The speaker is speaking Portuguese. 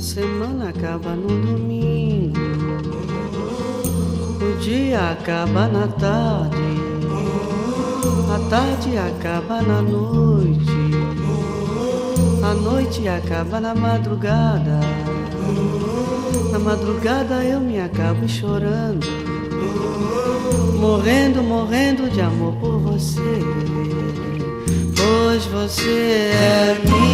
semana acaba no domingo, o dia acaba na tarde, a tarde acaba na noite, a noite acaba na madrugada, na madrugada eu me acabo chorando, morrendo, morrendo de amor por você, pois você é minha.